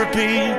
repeat.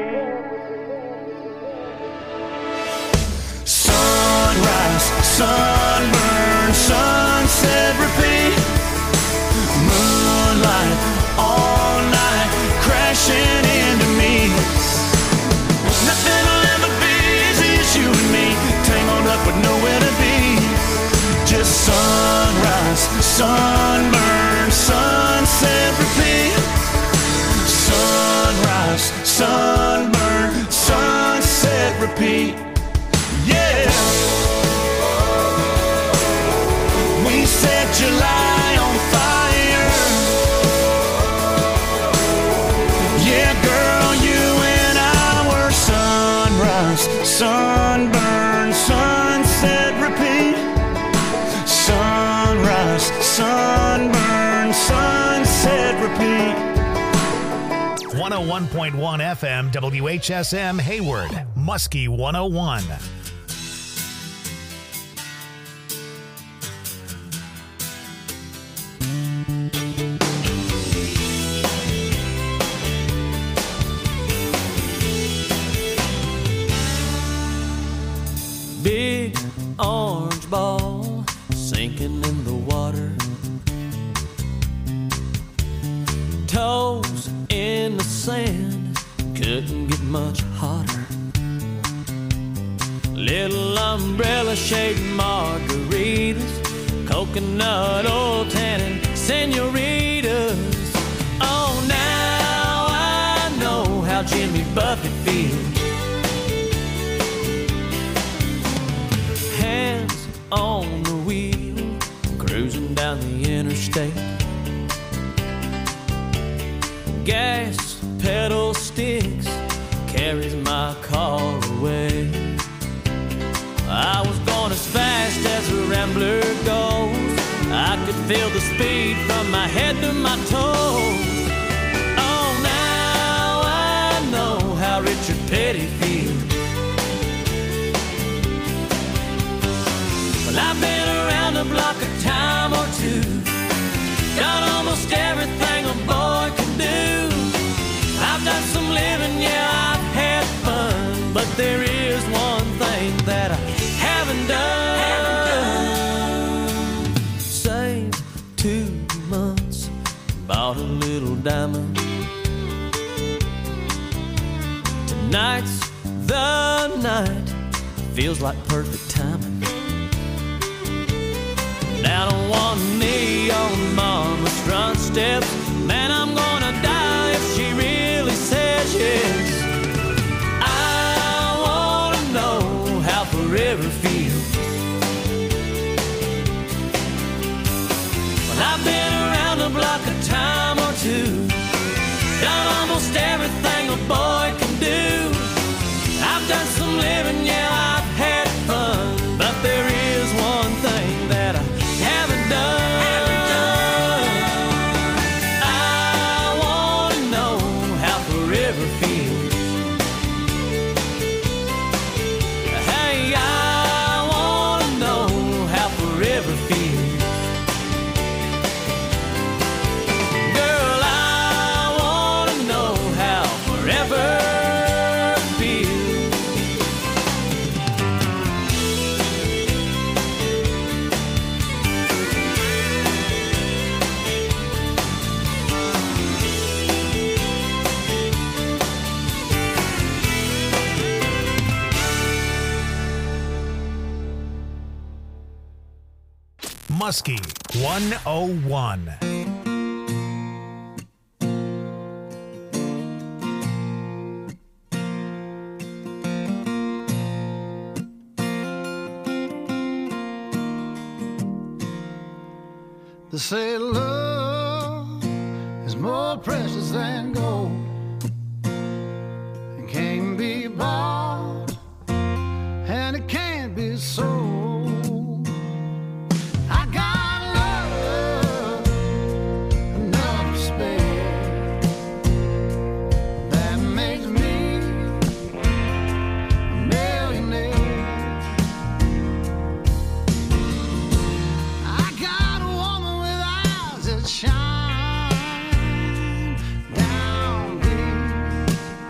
Sunrise, sunburn, sunset, repeat. Moonlight, all night, crashing into me. Nothing will ever be easy as you and me, tangled up with nowhere to be. Just sunrise, sunburn, sunset, repeat. Sunrise, sunburn, sunset, repeat. Yeah. We set July on fire. Yeah, girl, you and I were sunrise, sunburn, sunset, repeat. Sunrise, sunburn, sunset, repeat. 101.1 FM WHSM Hayward, Muskie 101. Big orange ball sinking in the water, toes in the sand, couldn't get much hotter. Little umbrella-shaped margaritas, coconut oil tanning senoritas. Oh, now I know how Jimmy Buffett feels. Hands on the wheel, cruising down the interstate. Gas pedal sticks, carries my car away. I was going as fast as a rambler goes. I could feel the speed from my head to my toes. Oh, now I know how Richard Petty feels. Well, I've been around the block a time or two, done almost everything a boy can do. I've done some living, yeah, I've had fun, but there is one thing that I haven't done. Saved 2 months, bought a little diamond. Tonight's the night, feels like perfect timing. Down on one knee on mama's front steps, man, I'm gonna die if she really says yes. I wanna know how forever feels. Well, I've been around the block a time or two, done almost everything a boy can do. I've done some living, yeah, I've had fun, but there is one thing that I haven't done. I wanna know how forever feels. Hey, I wanna know how forever feels. Girl, I wanna know how forever feels. Muskie 101. They say love is more precious than gold and can't be bought and it can't be sold. I got love enough to spare that makes me a millionaire. I got a woman with eyes that shine down deep.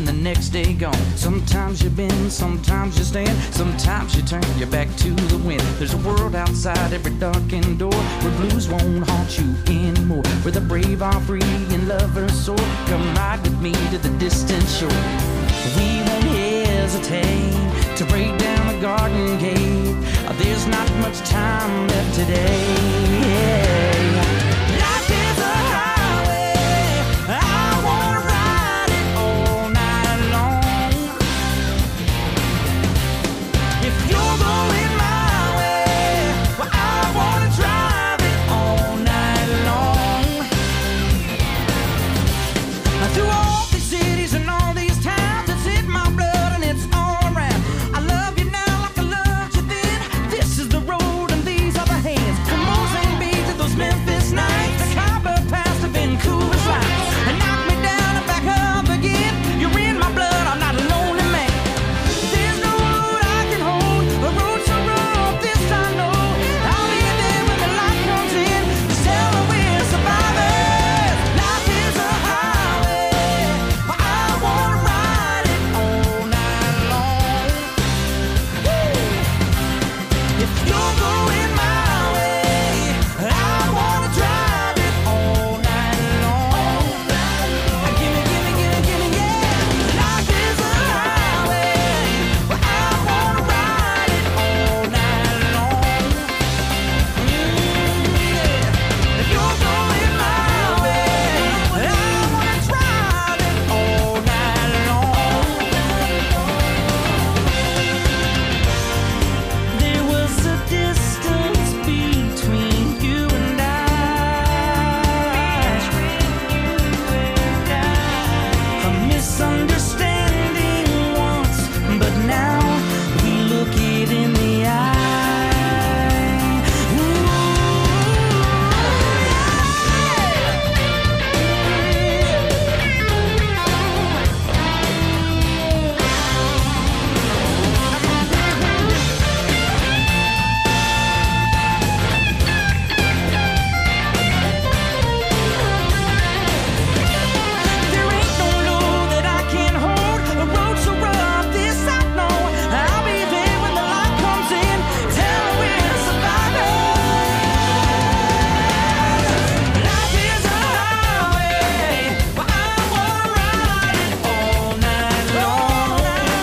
the next day gone. Sometimes you bend, sometimes you stand, sometimes you turn your back to the wind. There's a world outside every darkened door where blues won't haunt you anymore, where the brave are free and lovers soar. Come ride with me to the distant shore. We won't hesitate to break down the garden gate. There's not much time left today. Life is a highway, I wanna ride it all night long. If you're going my way, well, I wanna drive it all night long. Through all these cities and all these towns, it's in my blood and it's all around. I love you now like I loved you then. This is the road and these are the hands. From Mozambique Beach to those Memphis nights, the Khyber Pass to Vancouver's lights. And knock me down and back up again. You're in my blood, I'm not a lonely man. There's no road I can hold, a road so rough, this I know. I'll be there when the light comes in, to tell her we're survivors. Life is a highway, but I wanna ride it all night long. If you're going my way, I wanna drive it all night long. Gimme, gimme, gimme, gimme, yeah. Life is a highway, but I wanna ride it all night long. If you're going my way, I wanna drive it all night long. There was a distance between you and I. A misunderstanding once, but now we look it in the eye. There ain't no load that I can't hold, a road so rough, this I know. I'll be there when the light comes in, tell her we're survivors. Life is a highway, but I wanna ride it all night long.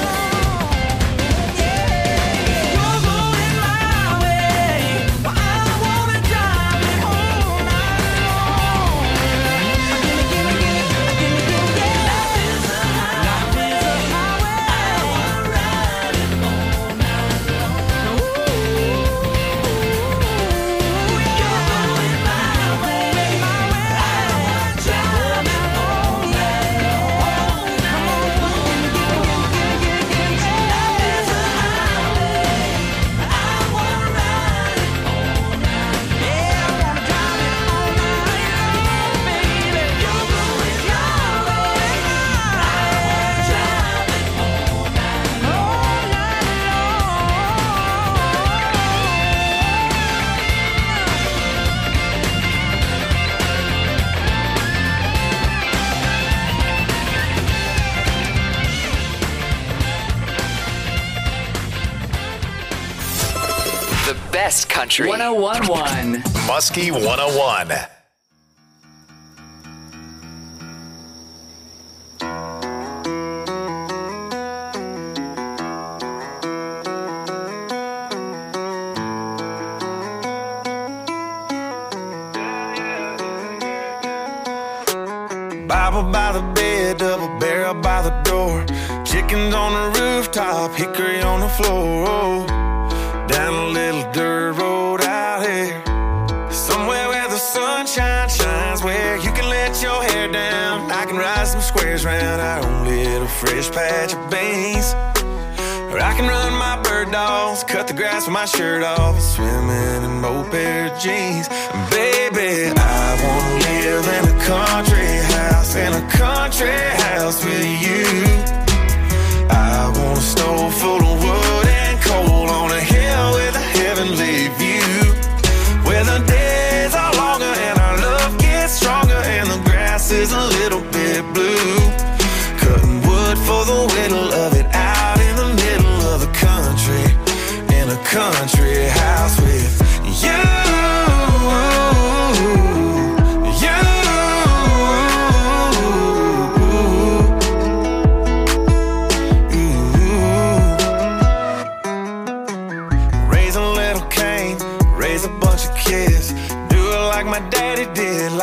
You're going my way, but I wanna drive it all night long. Gimme, gimme, gimme, gimme, gimme, yeah. Life is a highway, I wanna ride it all night long. You're going my way, I wanna drive it all night long. Come on, gimme, gimme, gimme, gimme, gimme, gimme. Life is a highway, I wanna ride it all night. Yeah, I wanna drive it all night long, baby. You're going your way, I wanna drive it all night long. The best country. 1011. Muskie 101. Bible by the bed, double barrel by the door. Chickens on the rooftop, hickory on the floor. Down a little dirt road out here, somewhere where the sunshine shines, where you can let your hair down. I can ride some squares round our own little fresh patch of beans. Or I can run my bird dogs, cut the grass with my shirt off, swimming in both pair of jeans. And baby, I wanna live in a country house with you. I want a stove full of wood and coal on a hill with a heavenly view, where the days are longer and our love gets stronger and the grass is a little bit blue. Cutting wood for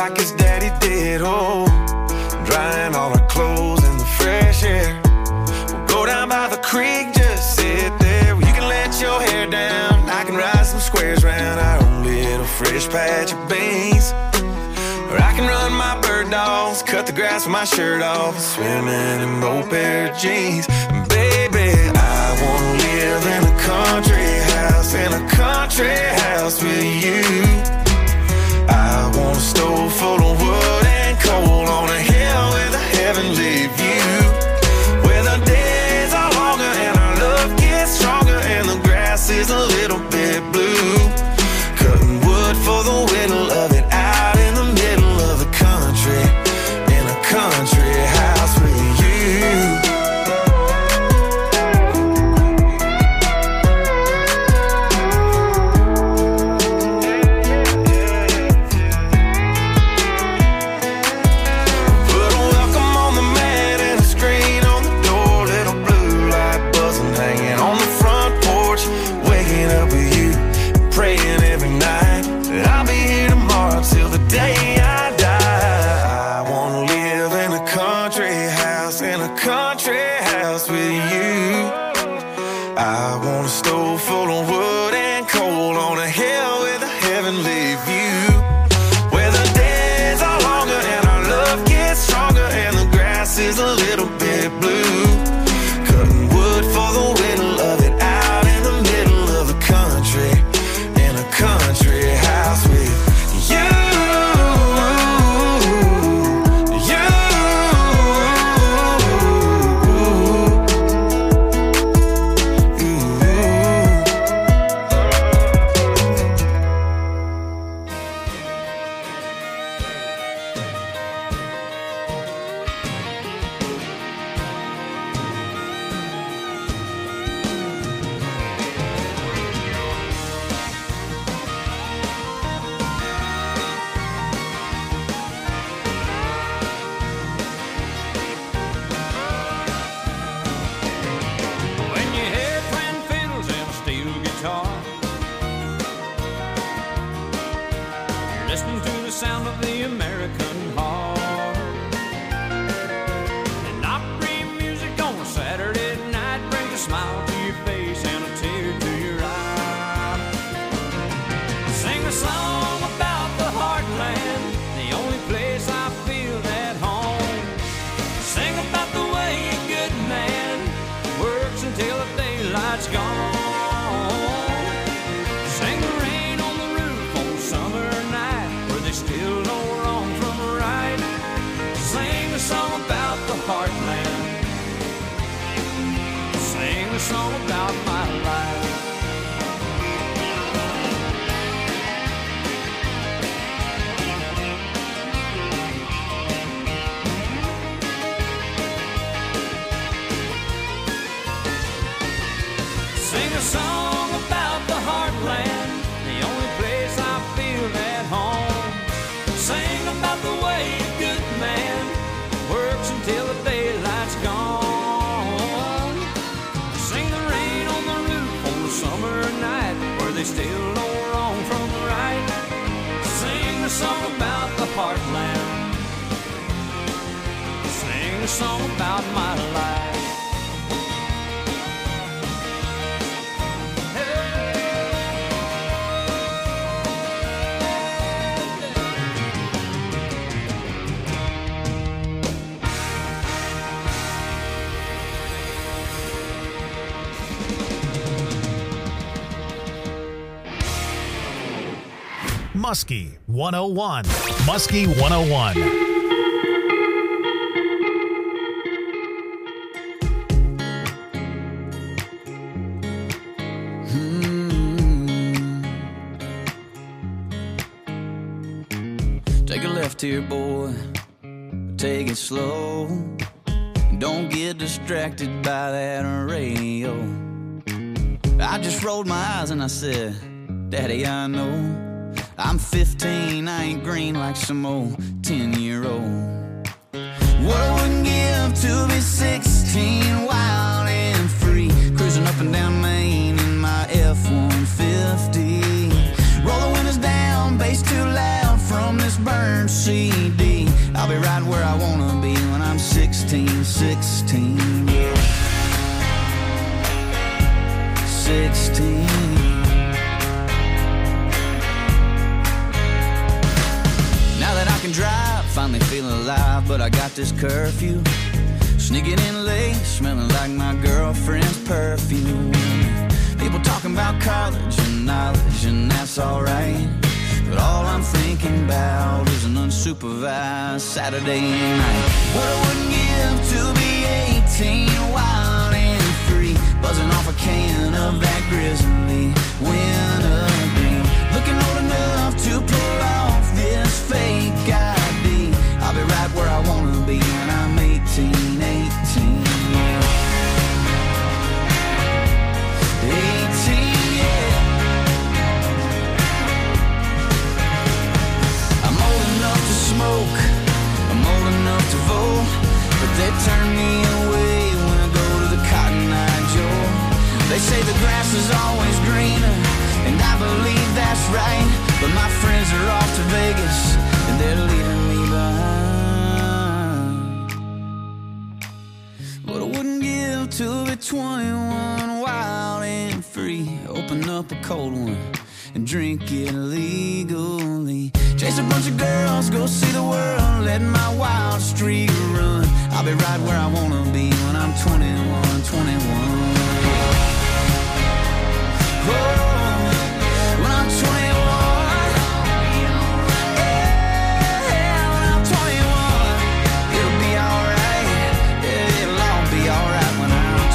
like his daddy did. Oh, drying all our clothes in the fresh air. We'll go down by the creek, just sit there. You can let your hair down, I can ride some squares round our own little fresh patch of beans. Or I can run my bird dogs, cut the grass with my shirt off, swimming in both pair of jeans. Baby, I wanna live in a country house, in a country house with you. I want a stove full of wood and coal on a hill with a heavenly view, where the days are longer and our love gets stronger and the grass is a little bit blue. Cutting wood for the whittle of it out in the middle of the country, in a country house with you. I want a stove full of wood and coal on a hill with a heavenly view, where the days are longer and our love gets stronger and the grass is a little bit blue. Cutting wood for the whittle of it out in the middle of the country, in a country house with you. Listening to the sound of the American heart, and opry music on a Saturday night brings a smile to your face and a tear to your eye. Sing a song about the heartland, the only place I feel at home. Sing about the way a good man works until the daylight's gone. Sing the rain on the roof on summer night, still know wrong from right. Sing a song about the heartland. Sing a song about my life. Sing a song about the heartland, the only place I feel at home. Sing about the way a good man works until the daylight's gone. Sing the rain on the roof on the summer night, where they still know wrong from right. Sing a song about the heartland. Sing a song about my life. Muskie 101. Muskie 101. Take a left here, boy. Take it slow. Don't get distracted by that radio. I just rolled my eyes and I said, Daddy, I know I'm 15, I ain't green like some old 10-year-old. What I wouldn't give to be 16, wild and free, cruising up and down Main in my F-150. Roll the windows down, bass too loud from this burnt CD. 16, yeah. 16. Now that I can drive, finally feeling alive, but I got this curfew. Sneaking in late, smelling like my girlfriend's perfume. People talking about college and knowledge, and that's alright. But all I'm thinking about is an unsupervised Saturday night. What I wouldn't give to be 18, wild and free, buzzing off a can of that Grizzly wintergreen. Looking old enough to pull off this fake ID. I'll be right where I wanna be when I'm 18, 18, yeah. 18, yeah. I'm old enough to smoke, I'm old enough to vote, but they turn me away when I go to the Cotton Eye Joe. They say the grass is always greener, and I believe that's right, but my friends are off to Vegas, and they're leaving me behind. What I wouldn't give to be 21, wild and free, open up a cold one and drink it legally. Chase a bunch of girls, go see the world, let my wild streak run. I'll be right where I wanna be when I'm 21, 21. Oh, when I'm 21, yeah, when I'm 21, it'll be alright, yeah, it'll all be alright when I'm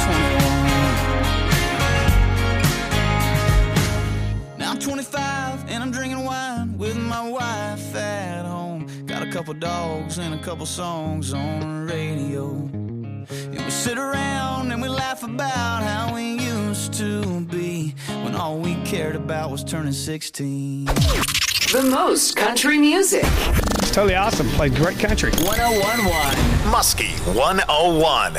21. Now I'm 25 and I'm drinking wine with my wife at home. Got a couple dogs and a couple songs on the radio. And we sit around and we laugh about how we used to be, when all we cared about was turning 16. The most country music. It's totally awesome. Played great country. 1011 Muskie 101.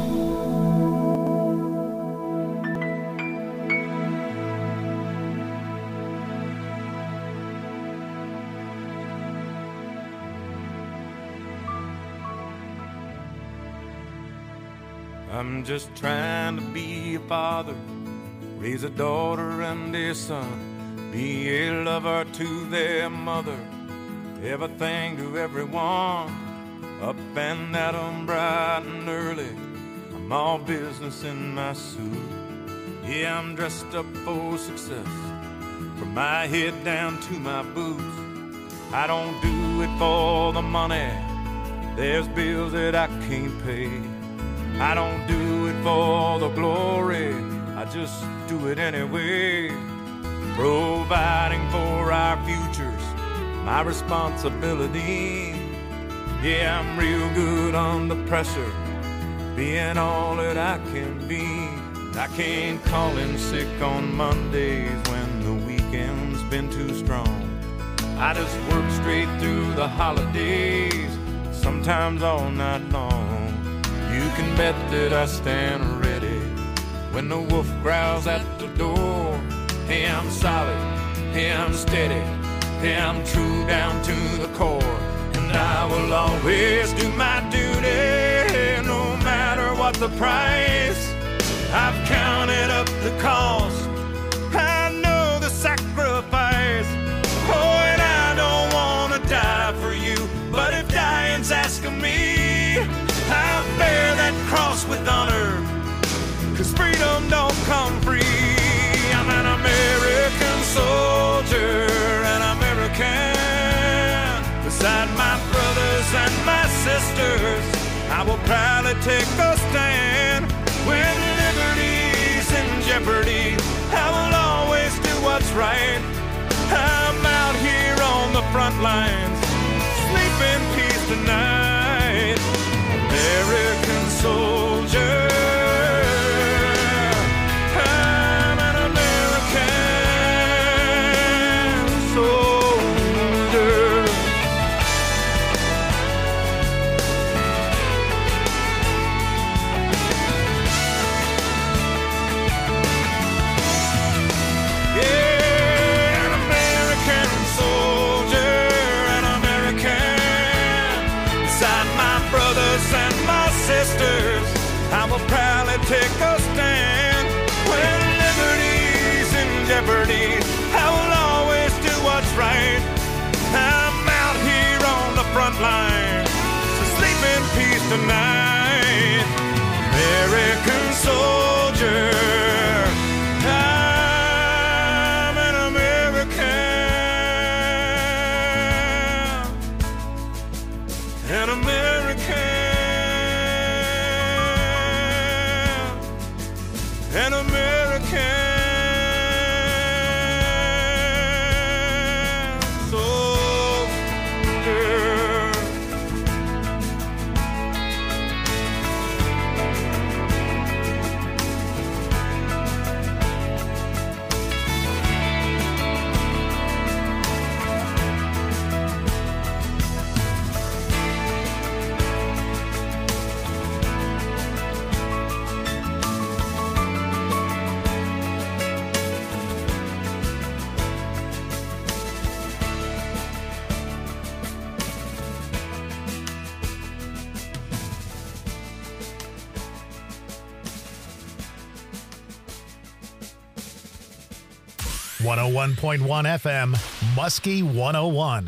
I'm just trying to be a father, raise a daughter and a son, be a lover to their mother, everything to everyone, up and at 'em bright and early. I'm all business in my suit. Yeah, I'm dressed up for success, from my head down to my boots. I don't do it for the money, there's bills that I can't pay. I don't do it for the glory, I just do it anyway. Providing for our futures, my responsibility. Yeah, I'm real good under pressure, being all that I can be. I can't call in sick on Mondays when the weekend's been too strong. I just work straight through the holidays, sometimes all night long. You can bet that I stand ready when the wolf growls at the door. Hey, I'm solid, hey, I'm steady, hey, I'm true down to the core. And I will always do my duty, no matter what the price. I've counted up the cost, I know the sacrifice. Oh, and I don't want to die for you, but if dying's asking me, I bear that cross with honor, 'cause freedom don't come free. I'm an American soldier, an American. Beside my brothers and my sisters, I will proudly take a stand. When liberty's in jeopardy, I will always do what's right. I'm out here on the front lines, sleep in peace tonight. American soldier, I'm an American soldier. take a stand. When liberty's in jeopardy, I will always do what's right. I'm out here on the front line, so sleep in peace tonight. American soldier, I'm an American, an American, an American soldier. .1 FM, Muskie 101.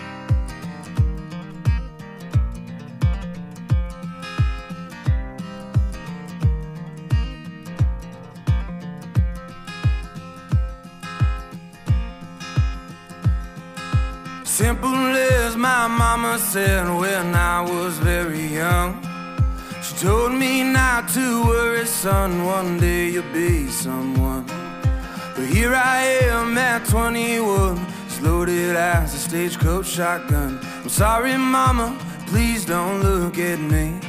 Simple as my mama said when I was very young. She told me not to worry, son, one day you'll be someone. But here I am at 21, as loaded as a stagecoach shotgun. I'm sorry, mama, please don't look at me.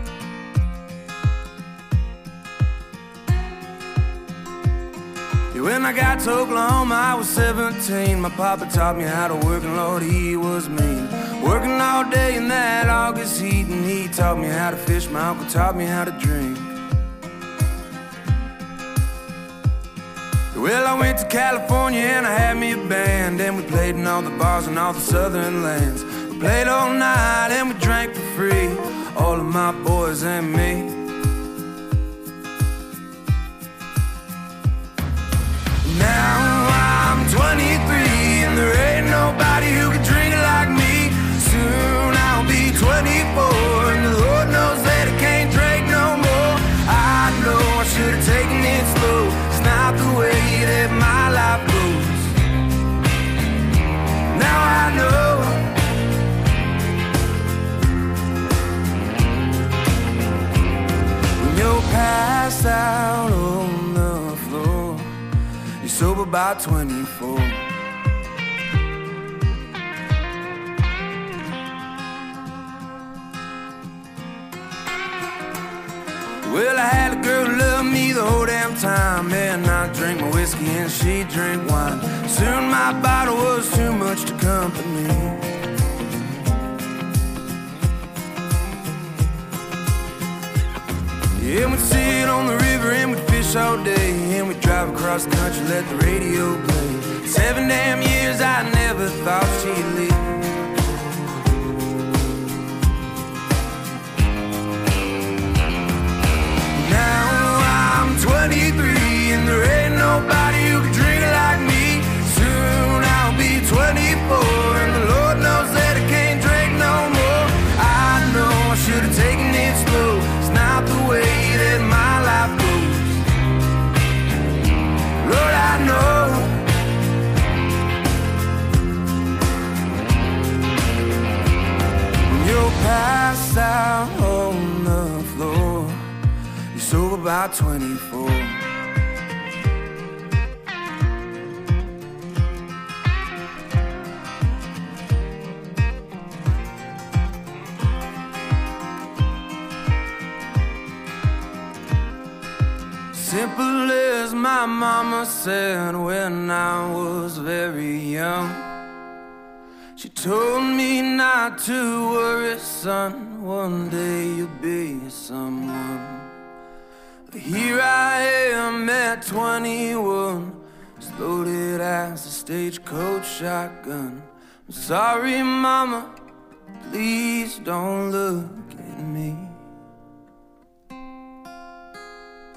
When I got to Oklahoma, I was 17. My papa taught me how to work, and Lord, he was mean. Working all day in that August heat, and he taught me how to fish. My uncle taught me how to drink. Well, I went to California and I had me a band, and we played in all the bars in all the southern lands. We played all night and we drank for free, all of my boys and me. Now I'm 23 and there ain't nobody who can drink it like me. Soon I'll be 24 and the Lord knows that I can't drink no more. I know I should have taken it slow. It's not the way that my life goes. Now I know. When you're passed out on the floor, you're sober by 24. Well, I had a girl who loved me the whole damn time, and I drank my whiskey and she drank wine. Soon my bottle was too much to company. Yeah, we'd sit on the river and we'd fish all day, and we'd drive across the country, let the radio play. 7 damn years I never thought she'd leave. Now I'm 23 and there ain't nobody who can drink it like me. Soon I'll be 24 and the Lord knows that I can't drink no more. I know I should have taken it slow. It's not the way that my life goes. Lord, I know. When you're passed out on the floor, you're sober by 24. Simple as my mama said when I was very young. She told me not to worry, son, one day you'll be someone. But here I am at 21, as loaded as a stagecoach shotgun. I'm sorry, mama, please don't look at me.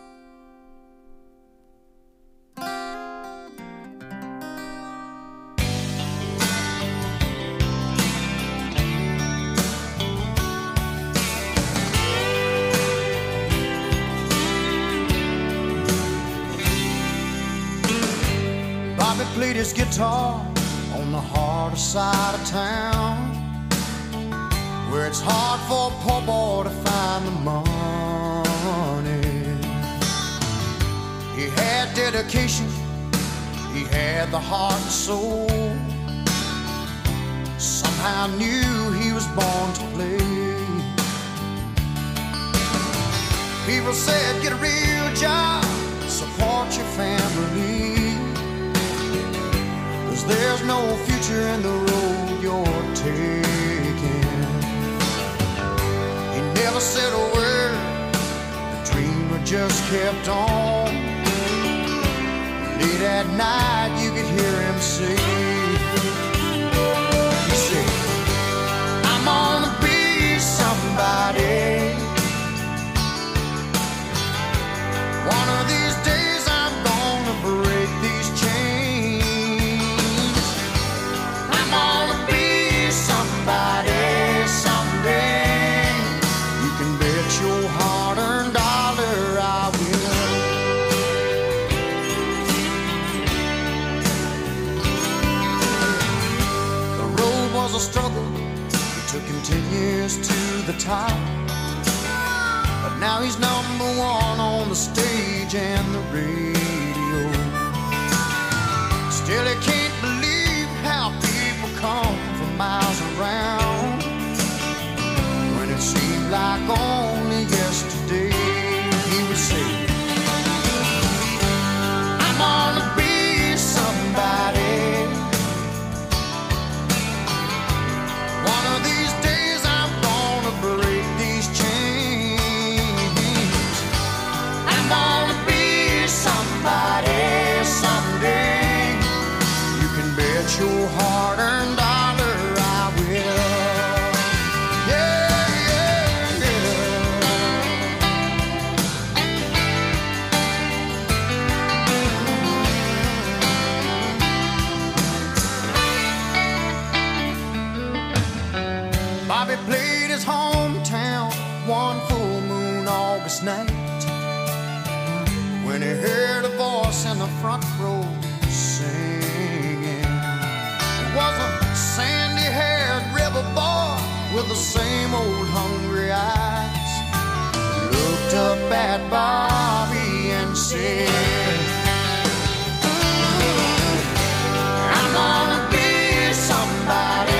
his guitar on the harder side of town, where it's hard for a poor boy to find the money. He had dedication, he had the heart and soul. Somehow knew he was born to play. People said, get a real job, support your family, 'cause there's no future in the road you're taking. He never said a word, the dreamer just kept on. Late at night you could hear him say, he said, I'm gonna be somebody. One of these days I'm gonna break these chains. I'm gonna be somebody someday. You can bet your hard-earned dollar I will. The road was a struggle, it took him 10 years to the top. But now he's number one on the stage and the radio. Still he can't believe how people come from miles around, when it seemed like only yesterday he would say, I'm gonna be somebody. One of these days I'm gonna break these chains. I'm gonna be somebody someday. You can bet your hard-earned dollar I will. Yeah, yeah, yeah. Bobby played his hometown one full moon August night, when he heard a voice in the front row singing. It was a sandy-haired river boy with the same old hungry eyes. He looked up at Bobby and said, I'm gonna be somebody.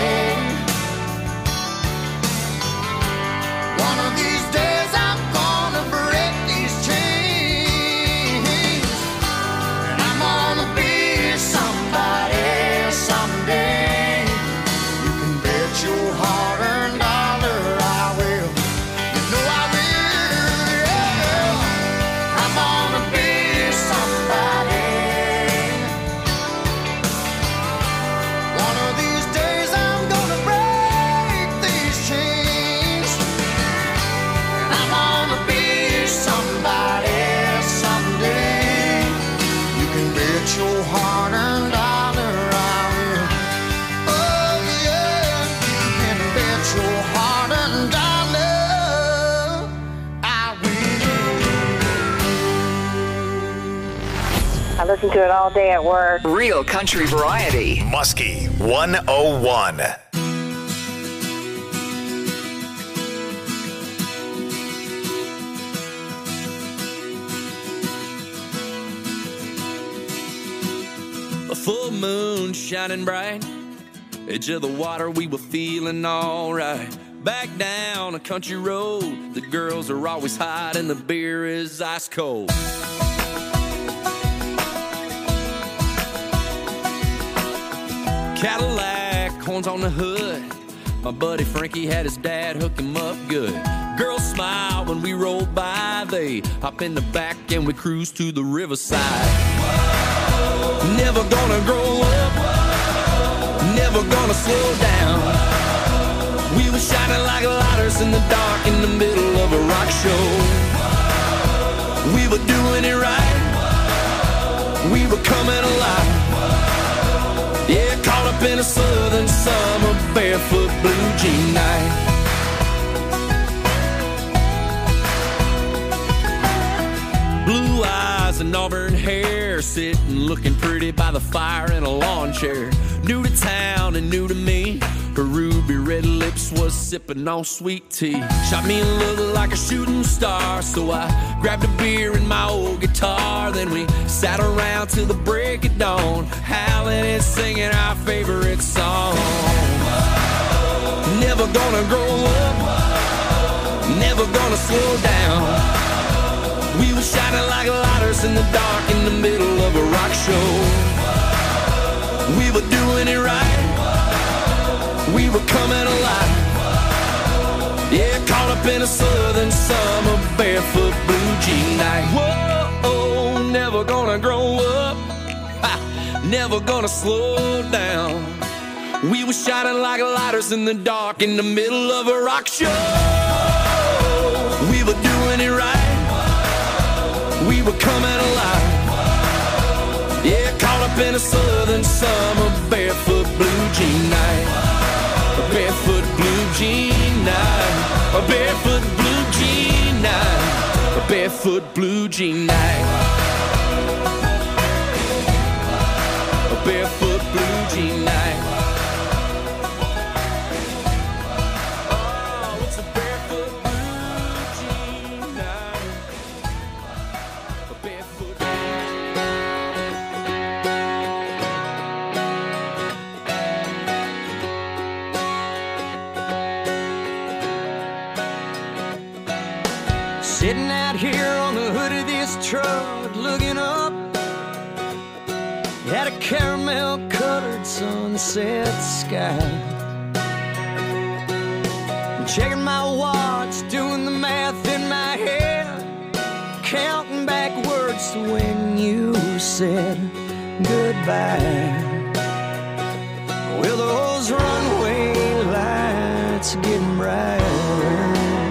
One of these days I'm gonna break these chains. And I'm gonna be somebody someday. You can bet your hard-earned dollar I will. You know I will, yeah. I'm gonna be somebody. One of these days I'm gonna break these chains. And I'm gonna be somebody someday. You can bet your hard-earned dollar I will. Oh yeah, you can bet your hard-earned dollar I will. I listen to it all day at work. Real country variety. Muskie 101. A full moon shining bright, edge of the water, we were feeling alright. Back down a country road, the girls are always hot and the beer is ice cold. Cadillac, horns on the hood, my buddy Frankie had his dad hook him up good. Girls smile when we roll by, they hop in the back and we cruise to the riverside. Never gonna grow up, never gonna slow down. We were shining like lighters in the dark in the middle of a rock show. We were doing it right, we were coming alive. Yeah, caught up in a southern summer barefoot blue jean night. Blue eyes and auburn hair, there sitting looking pretty by the fire in a lawn chair. New to town and new to me. Her ruby red lips was sipping on sweet tea. Shot me a look like a shooting star, so I grabbed a beer and my old guitar. Then we sat around till the break of dawn, howling and singing our favorite song. Never gonna grow up, never gonna slow down. We were shining like lighters in the dark in the middle of a rock show. We were doing it right, we were coming alive. Yeah, caught up in a southern summer barefoot blue jean night. Whoa, never gonna grow up, never gonna slow down. We were shining like lighters in the dark in the middle of a rock show. We were doing it right, we were coming alive. Yeah, caught up in a southern summer barefoot blue jean night. A barefoot blue jean night. A barefoot blue jean night. A barefoot blue jean night. A barefoot blue jean night. Oh, it's a barefoot blue jean night. A barefoot. Sitting out here on the hood of this truck, looking up at a caramel-colored sunset sky. Checking my watch, doing the math in my head, counting backwards to when you said goodbye. Well, those runway lights are getting brighter.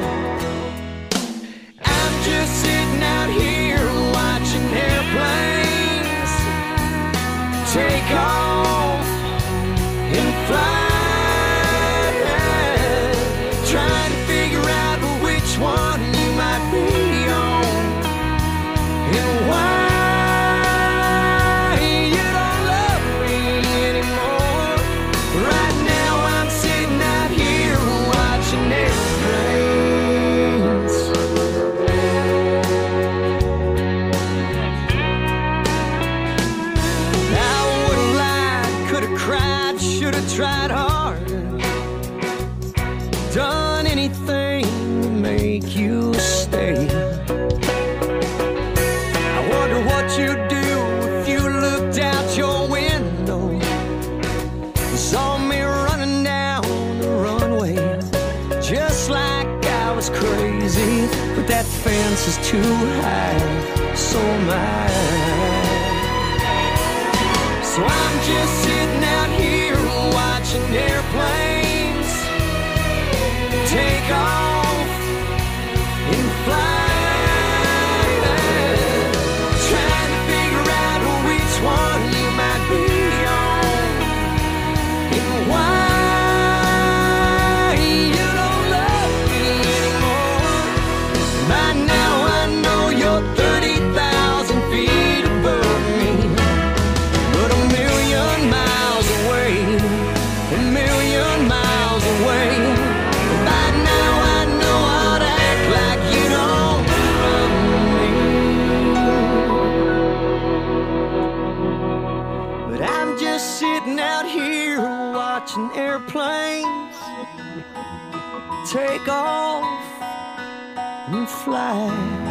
Just sitting out here watching airplanes take off and fly, trying to figure out which one you might be on and why you don't love me anymore. Right now I'm sitting out here watching airplanes. Tried hard, done anything to make you stay. I wonder what you'd do if you looked out your window and saw me running down the runway, just like I was crazy. But that fence is too high, so am I. So I'm just sitting out here watching airplanes take off and fly, trying to figure out which one you might be on and why you don't love me anymore. By now I know you're 30,000 feet above me, but a million miles away. A million miles away. By now I know I'd act like you don't love me. But I'm just sitting out here watching airplanes take off and fly.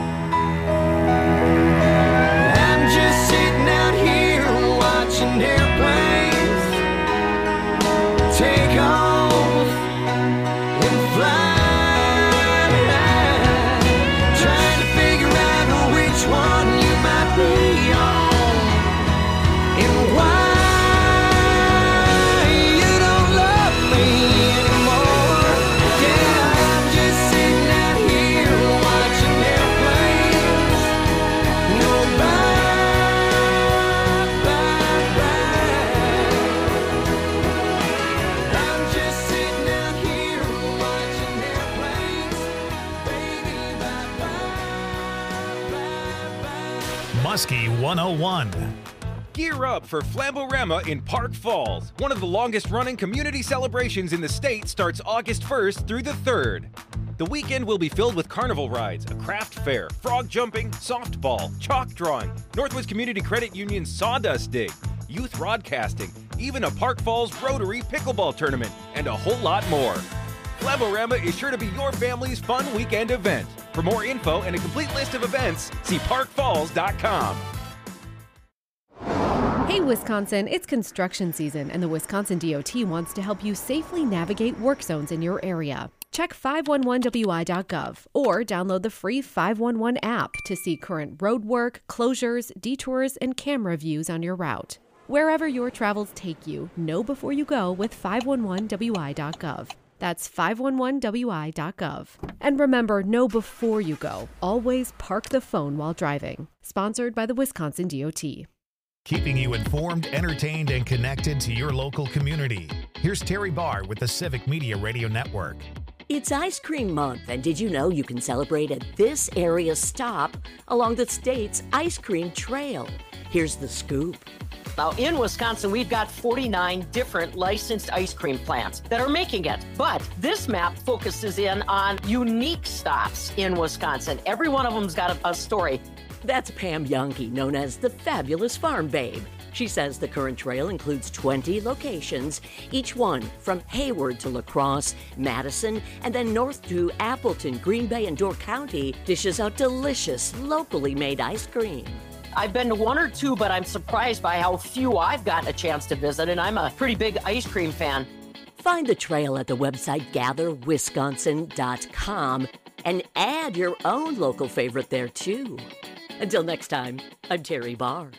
I'm just sitting out here watching airplanes take off and fly, trying to figure out which one you might be on and why you don't love me anymore. Yeah, I'm just sitting out here watching airplanes Muskie 101. Gear up for Flamborama in Park Falls. One of the longest-running community celebrations in the state starts August 1st through the 3rd. The weekend will be filled with carnival rides, a craft fair, frog jumping, softball, chalk drawing, Northwest Community Credit Union sawdust dig, youth broadcasting, even a Park Falls Rotary pickleball tournament, and a whole lot more. Flamborama is sure to be your family's fun weekend event. For more info and a complete list of events, see parkfalls.com. Hey Wisconsin, it's construction season and the Wisconsin DOT wants to help you safely navigate work zones in your area. Check 511wi.gov or download the free 511 app to see current road work, closures, detours, and camera views on your route. Wherever your travels take you, know before you go with 511wi.gov. That's 511wi.gov. And remember, know before you go. Always park the phone while driving. Sponsored by the Wisconsin DOT. Keeping you informed, entertained, and connected to your local community. Here's Terry Barr with the Civic Media Radio Network. It's Ice Cream Month, and did you know you can celebrate at this area stop along the state's ice cream trail? Here's the scoop. Now, in Wisconsin, we've got 49 different licensed ice cream plants that are making it. But this map focuses in on unique stops in Wisconsin. Every one of them's got a story. That's Pam Yonke, known as the Fabulous Farm Babe. She says the current trail includes 20 locations, each one from Hayward to La Crosse, Madison, and then north to Appleton, Green Bay, and Door County dishes out delicious, locally made ice cream. I've been to one or two, but I'm surprised by how few I've gotten a chance to visit, and I'm a pretty big ice cream fan. Find the trail at the website gatherwisconsin.com and add your own local favorite there, too. Until next time, I'm Terry Barr.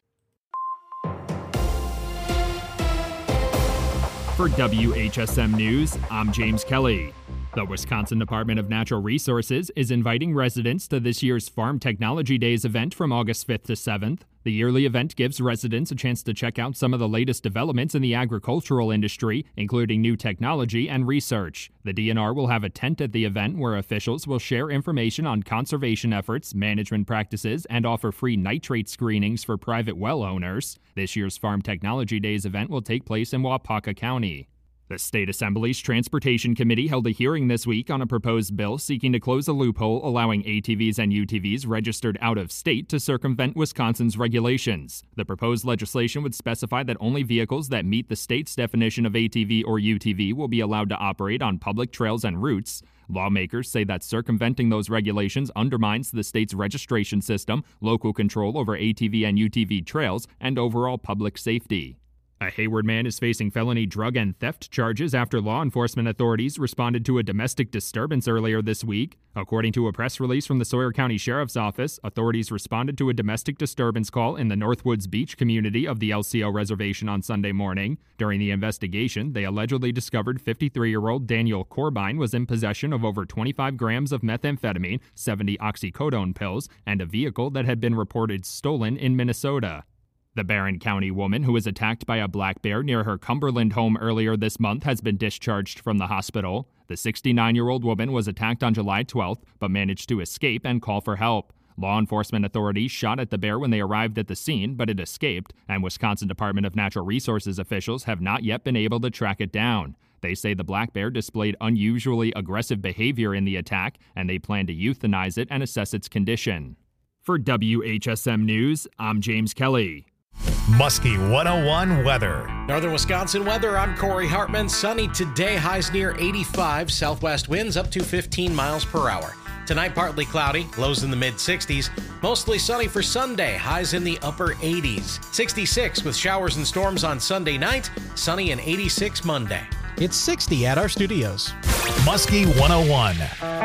For WHSM News, I'm James Kelly. The Wisconsin Department of Natural Resources is inviting residents to this year's Farm Technology Days event from August 5th to 7th. The yearly event gives residents a chance to check out some of the latest developments in the agricultural industry, including new technology and research. The DNR will have a tent at the event where officials will share information on conservation efforts, management practices, and offer free nitrate screenings for private well owners. This year's Farm Technology Days event will take place in Waupaca County. The State Assembly's Transportation Committee held a hearing this week on a proposed bill seeking to close a loophole allowing ATVs and UTVs registered out of state to circumvent Wisconsin's regulations. The proposed legislation would specify that only vehicles that meet the state's definition of ATV or UTV will be allowed to operate on public trails and routes. Lawmakers say that circumventing those regulations undermines the state's registration system, local control over ATV and UTV trails, and overall public safety. A Hayward man is facing felony drug and theft charges after law enforcement authorities responded to a domestic disturbance earlier this week. According to a press release from the Sawyer County Sheriff's Office, authorities responded to a domestic disturbance call in the Northwoods Beach community of the LCO reservation on Sunday morning. During the investigation, they allegedly discovered 53-year-old Daniel Corbine was in possession of over 25 grams of methamphetamine, 70 oxycodone pills, and a vehicle that had been reported stolen in Minnesota. The Barron County woman who was attacked by a black bear near her Cumberland home earlier this month has been discharged from the hospital. The 69-year-old woman was attacked on July 12th, but managed to escape and call for help. Law enforcement authorities shot at the bear when they arrived at the scene, but it escaped, and Wisconsin Department of Natural Resources officials have not yet been able to track it down. They say the black bear displayed unusually aggressive behavior in the attack, and they plan to euthanize it and assess its condition. For WHSM News, I'm James Kelly. Muskie 101 weather. Northern Wisconsin weather, I'm Corey Hartman. Sunny today, highs near 85, southwest winds up to 15 miles per hour. Tonight, partly cloudy, lows in the mid-60s. Mostly sunny for Sunday, highs in the upper 80s. 66 with showers and storms on Sunday night, sunny and 86 Monday. It's 60 at our studios. Muskie 101.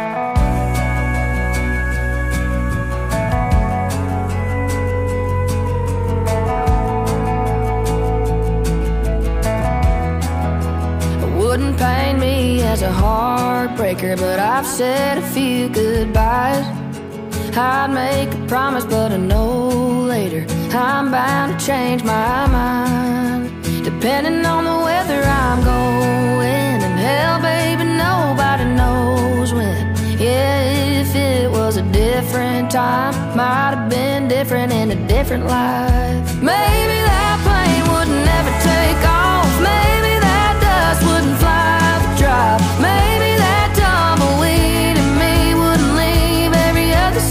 Wouldn't paint me as a heartbreaker, but I've said a few goodbyes. I'd make a promise, but I know later I'm bound to change my mind. Depending on the weather I'm going, and hell, baby, nobody knows when. Yeah, if it was a different time, might have been different. different in a different life. Maybe that plane would never take off. Maybe that dust wouldn't fly the drive. Maybe that tumbleweed in me wouldn't leave every other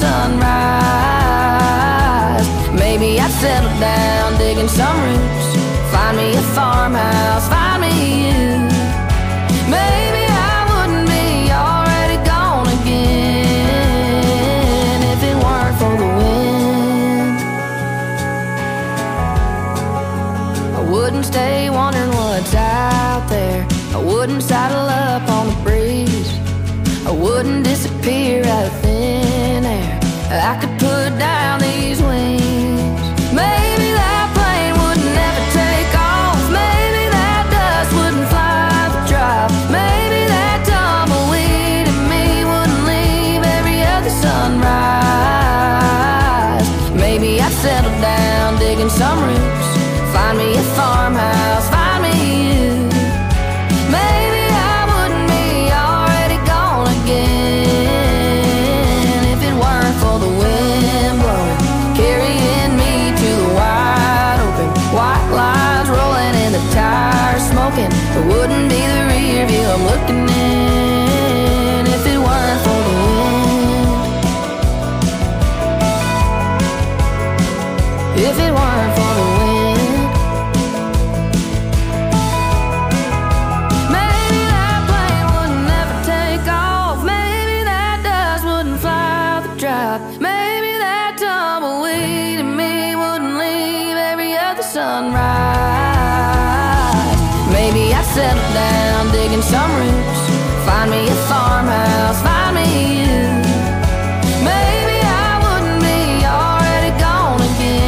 sunrise. Maybe I'd settle down digging some roots, find me a farmhouse, find me you. Maybe I wouldn't be already gone again if it weren't for the wind. I wouldn't stay wondering what's out there. I wouldn't saddle up on the breeze. I wouldn't disappear out of thin air. I could put down these wings. Maybe that plane would never take off. Maybe that dust wouldn't fly the drive. Maybe that tumbleweed in me wouldn't leave every other sunrise. Maybe I'd settle down digging some roots, find me a farmhouse, find me you. Maybe I wouldn't be already gone again if it weren't for the wind blowing, carrying me to the wide open. White lines rolling and the tires smoking. It wouldn't be the rear view I'm looking in if it weren't for the wind. If it weren't for the wind. Maybe that plane would never take off. Maybe that dust wouldn't fly the drive. Maybe that tumbleweed in me wouldn't leave every other sunrise. Maybe I'd settle down digging some roots, find me a farmhouse, find me you. Maybe I wouldn't be already gone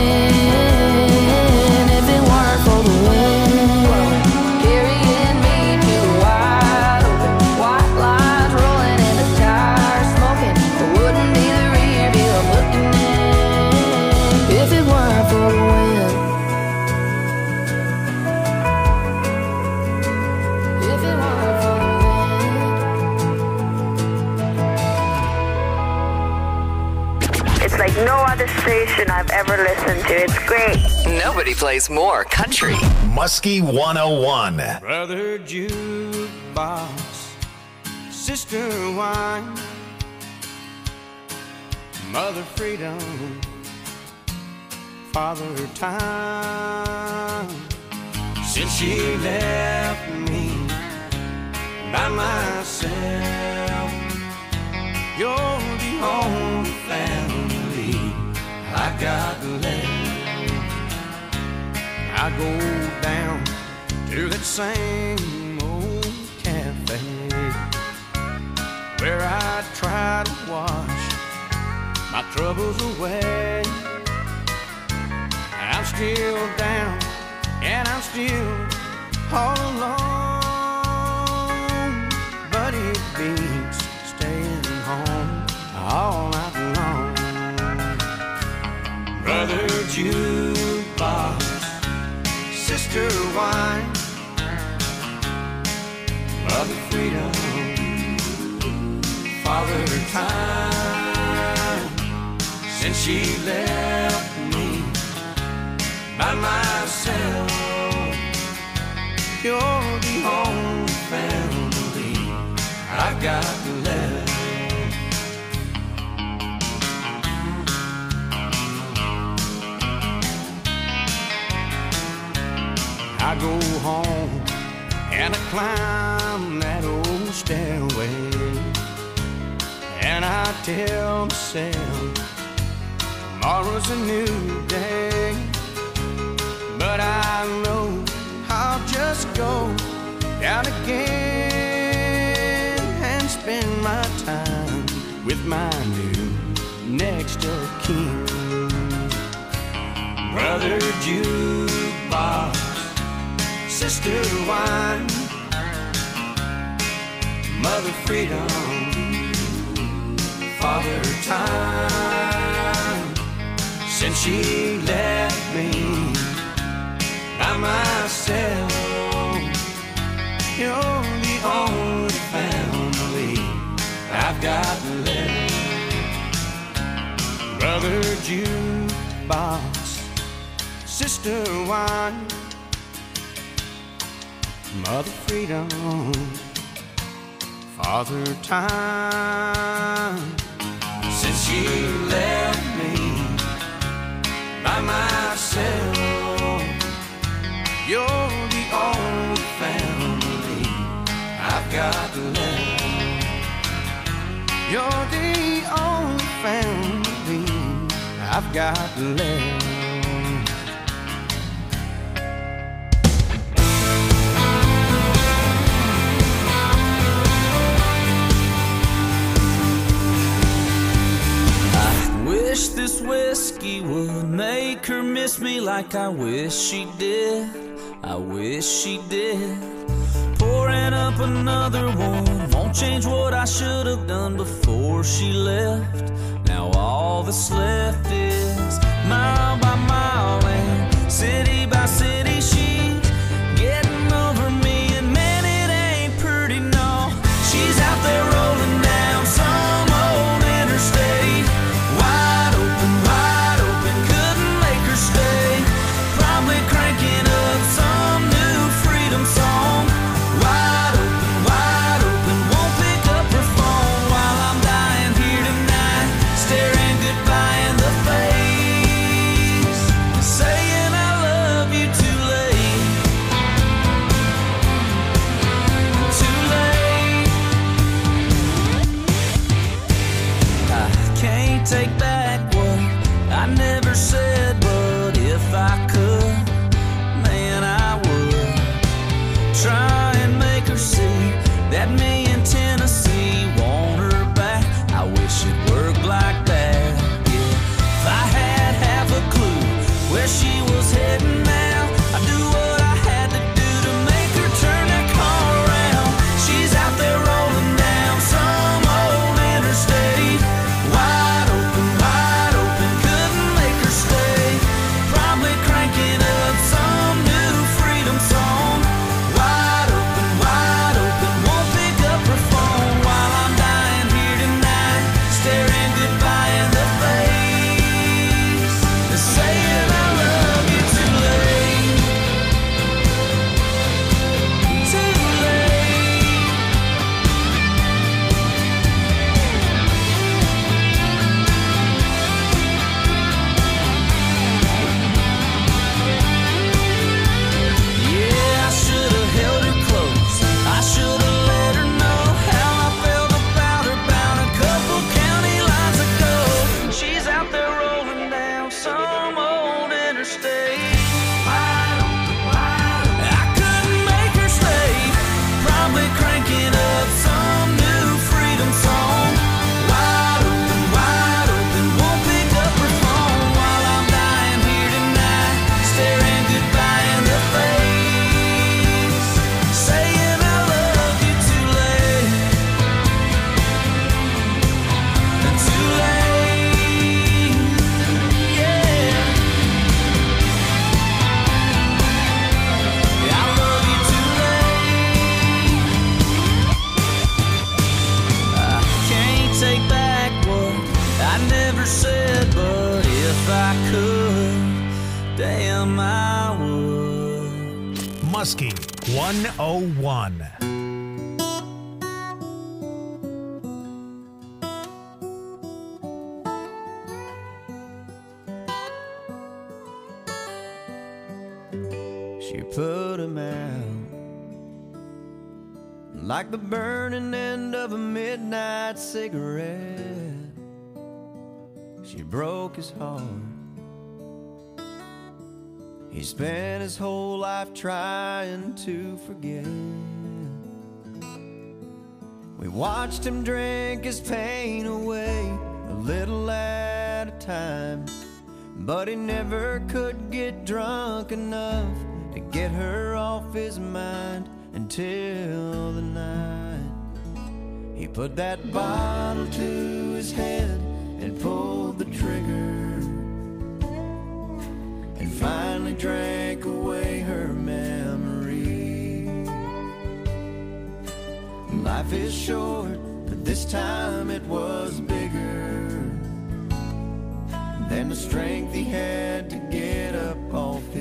again if it weren't for the wind carrying me to the wide open. White lines rolling and the tires smoking. It wouldn't be the rear view I'm looking in if it weren't for the wind. If it weren't for the wind. It's like no other station I've ever listened to. It's great. Nobody plays more country. Muskie 101. Brother jukebox, sister wine, mother freedom, father time. Since she left me by myself, you're the only family I got left. I go down to that same old cafe where I try to wash my troubles away. I'm still down and I'm still all alone, but it beats staying home all night long. Brother jukebox, sister wine, mother freedom, father time. Since she left me by myself, you're the only family I've got left. I go home and I climb that old stairway, and I tell myself tomorrow's a new day. But I know I'll just go down again and spend my time with my new next of kin. Brother jukebox, sister wine, mother freedom, father time. Since she left me by myself, you're the only family I've got left. Brother jukebox, sister wine, mother freedom, father time. Since she left me by myself, you're the only family I've got left. You're the only family I've got left. Wish this whiskey would make her miss me like I wish she did. I wish she did. Pouring up another one won't change what I should have done before she left. Now all that's left is mile by mile and city by city. She's getting over me, and man, it ain't pretty, no. She's out there rolling down some old interstate. Wide open, couldn't make her stay. Probably cranking up some new freedom song. Wide open, won't pick up her phone while I'm dying here tonight, staring goodbye in the face, saying I love you too late. Too late. I can't take back what I never said, but if I could, man, I would try and make her see that me in Tennessee want her back. I wish it worked like that, yeah. If I had half a clue where she was heading now, I'd do what I had to do to make her turn that car around. She's out there rolling down some old interstate. Wide open, couldn't make her stay. Probably cranking up some new freedom song. Wide open, won't pick up her phone while I'm dying here tonight, staring goodbye in the face, saying I love you too late. Too late. Yeah, I should have held her close. I should have let her know how I felt about her bound a couple county lines ago. She's out there rolling down some old interstate. Wide open. I couldn't make her stay. Probably cranking up some new freedom song. Wide open, won't pick up her phone while I'm dying here tonight, staring goodbye in the face, saying I love you too late. Too late, yeah. I love you too late. I can't take back what I never said, but if I could, damn, I would. Muskie 101. She put him out like the burning end of a midnight cigarette. She broke his heart. He spent his whole life trying to forget. We watched him drink his pain away, a little at a time, but he never could get drunk enough to get her off his mind until the night he put that bottle to his head and pulled the trigger, and finally drank away her memory. Life is short, but this time it was bigger than the strength he had to get up off his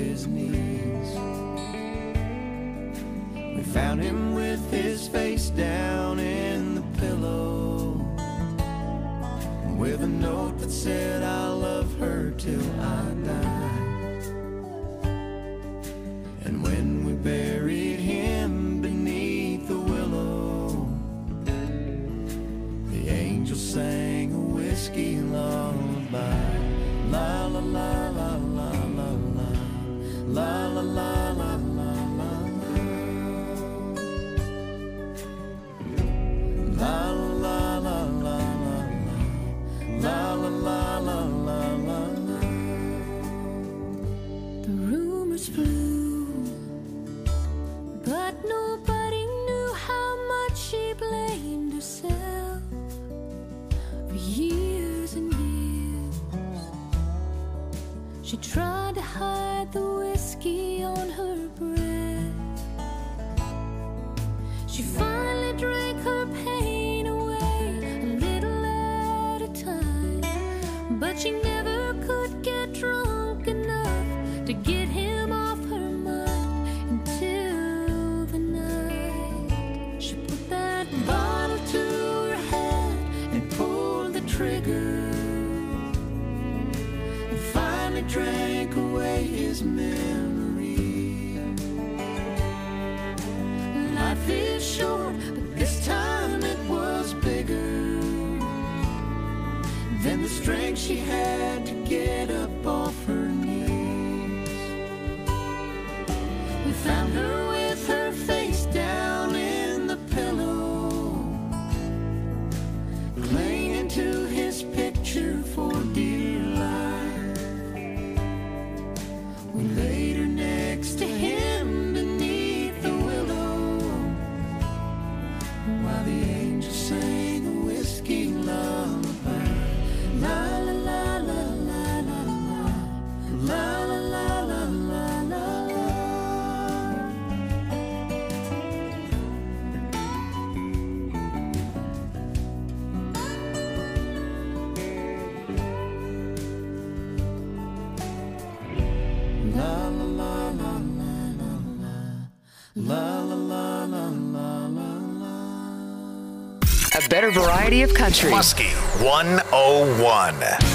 Found him with his face down in the pillow, with a note that said, I'll love her till I die. And when we buried him beneath the willow, the angel sang a whiskey lullaby. La la la la la la la, la la la la la la, la la la la la, la la la la la la. The rumors flew, but nobody knew how much she blamed herself for years and years. She tried to hide the whiskey on her breath. She finally drank her pain away a little at a time, but she never could get drunk enough to get him off her mind until the night she put that bottle to her head and pulled the trigger, and finally drank away his memory. Life is short, but this time it was bigger than the strength she had to get up off her knees. We found her with her face down in the pillow, clinging to his picture for dear life. We laid her next to him beneath the willow, while the angel sang a whiskey lullaby. La la la la la la la, la la la la la la la. La la la la la la, la la la la la la. A better variety of country. Muskie 101.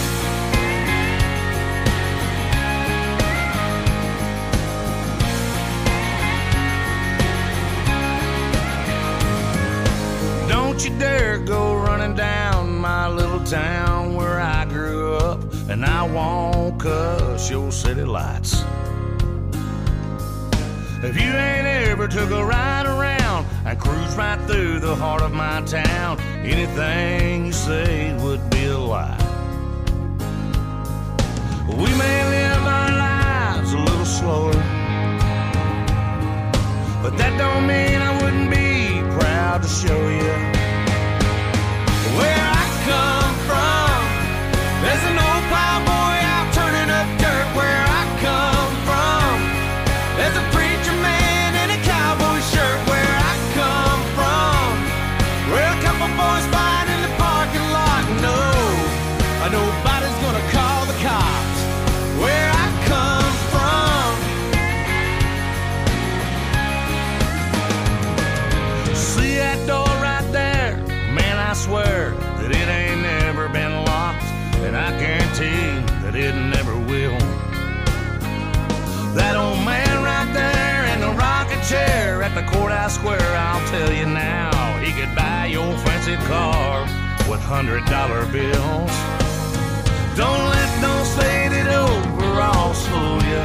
Don't you dare go running down my little town where I grew up, and I won't cuss your city lights. If you ain't ever took a ride around and cruised right through the heart of my town, anything you say would be a lie. We may live our lives a little slower, but that don't mean I wouldn't be proud to show you where I come from. There's an old plowboy out turning up dirt where I come from. There's a preacher man in a cowboy shirt where I come from. Where a couple boys fight in the parking lot. No, nobody's gonna call the cops where I come from. See that door right there? Man, I swear that it ain't never been locked, and I guarantee that it never will. That old man right there in the rocking chair at the courthouse square, I'll tell you now, he could buy your fancy car with $100 bills. Don't let those faded overalls fool you.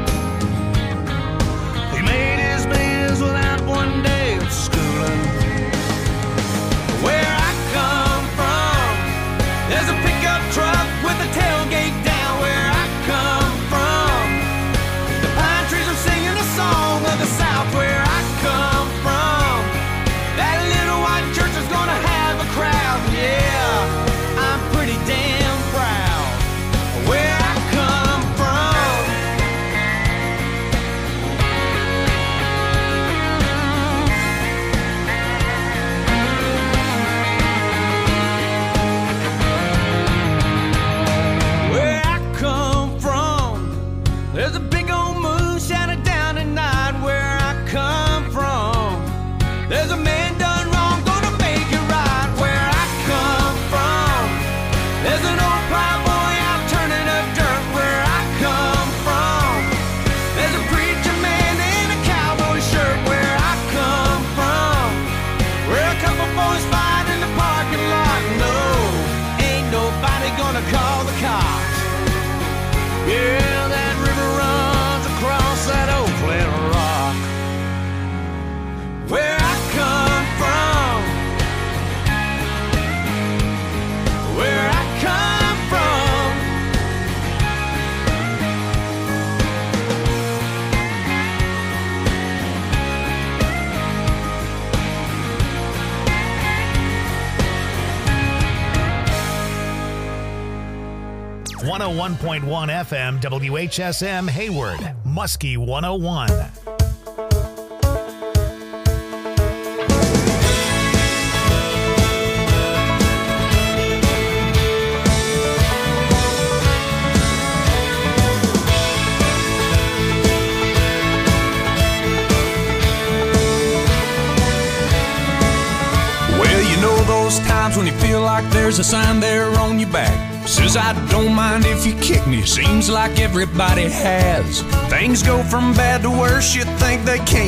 He made his bills without one day of schooling. Where I come from, there's a pickup truck with a tailgate down where I come from. The pine trees are singing a song of the South where I come from. That little white church is gonna have a crowd, yeah, I'm pretty damn proud where I come from. Where I come from, there's a big old moon shining down at night where I come from. 101.1 FM WHSM Hayward, Muskie 101. Those times when you feel like there's a sign there on your back says I don't mind if you kick me. Seems like everybody has. Things go from bad to worse, you think they can't